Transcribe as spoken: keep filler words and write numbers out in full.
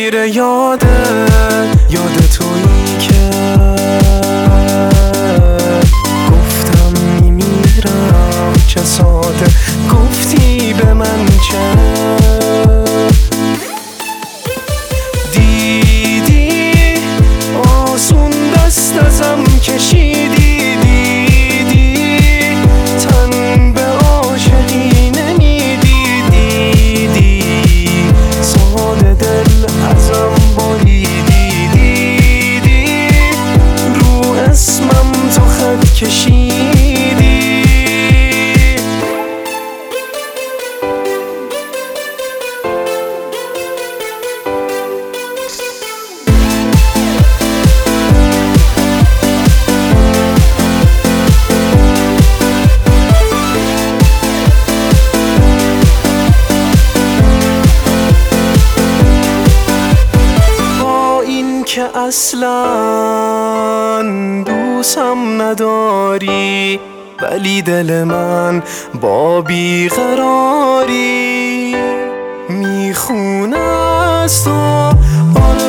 میره یاده یاد تویی که گفتم میمیرم چه ساده گفتی به من چه دیدی آسون دست ازم کشیدی دیدی تن به عاشقی نمیدی دیدی سال دل ازم بریدی دیدی رو اسمم تو خط کشیدی که اصلا دوستم نداری ولی دل من با بیقراری میخونه از تو